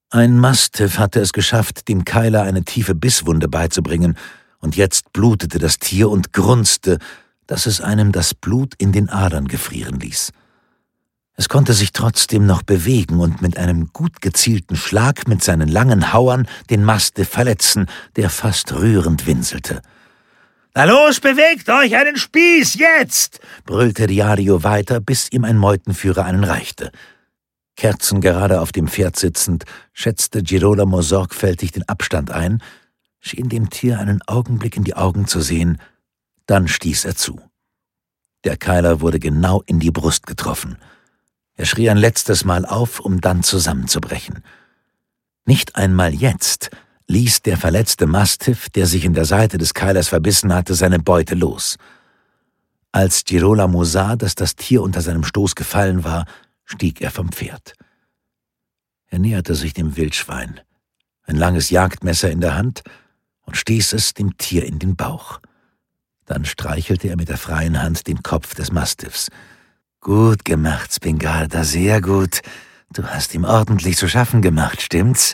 Ein Mastiff hatte es geschafft, dem Keiler eine tiefe Bisswunde beizubringen, und jetzt blutete das Tier und grunzte, dass es einem das Blut in den Adern gefrieren ließ. Es konnte sich trotzdem noch bewegen und mit einem gut gezielten Schlag mit seinen langen Hauern den Mastiff verletzen, der fast rührend winselte. »Na los, bewegt euch, einen Spieß, jetzt!« brüllte Riario weiter, bis ihm ein Meutenführer einen reichte. Kerzengerade auf dem Pferd sitzend, schätzte Girolamo sorgfältig den Abstand ein, schien dem Tier einen Augenblick in die Augen zu sehen, dann stieß er zu. Der Keiler wurde genau in die Brust getroffen. Er schrie ein letztes Mal auf, um dann zusammenzubrechen. Nicht einmal jetzt ließ der verletzte Mastiff, der sich in der Seite des Keilers verbissen hatte, seine Beute los. Als Girolamo sah, dass das Tier unter seinem Stoß gefallen war, stieg er vom Pferd. Er näherte sich dem Wildschwein, ein langes Jagdmesser in der Hand, und stieß es dem Tier in den Bauch. Dann streichelte er mit der freien Hand den Kopf des Mastiffs. »Gut gemacht, Spingarda, sehr gut. Du hast ihm ordentlich zu schaffen gemacht, stimmt's?«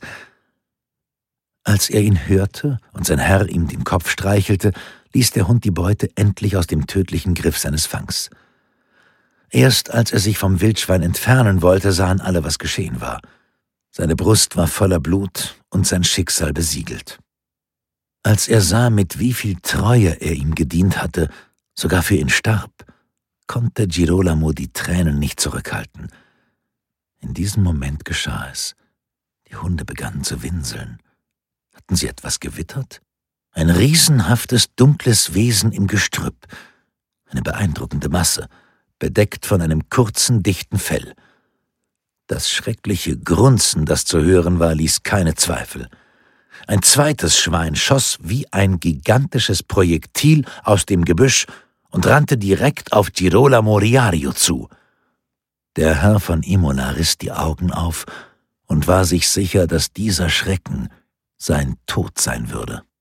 Als er ihn hörte und sein Herr ihm den Kopf streichelte, ließ der Hund die Beute endlich aus dem tödlichen Griff seines Fangs. Erst als er sich vom Wildschwein entfernen wollte, sahen alle, was geschehen war. Seine Brust war voller Blut und sein Schicksal besiegelt. Als er sah, mit wie viel Treue er ihm gedient hatte, sogar für ihn starb, konnte Girolamo die Tränen nicht zurückhalten. In diesem Moment geschah es. Die Hunde begannen zu winseln. Hatten sie etwas gewittert? Ein riesenhaftes, dunkles Wesen im Gestrüpp. Eine beeindruckende Masse, bedeckt von einem kurzen, dichten Fell. Das schreckliche Grunzen, das zu hören war, ließ keine Zweifel. Ein zweites Schwein schoss wie ein gigantisches Projektil aus dem Gebüsch und rannte direkt auf Girolamo Riario zu. Der Herr von Imola riss die Augen auf und war sich sicher, dass dieser Schrecken sein Tod sein würde.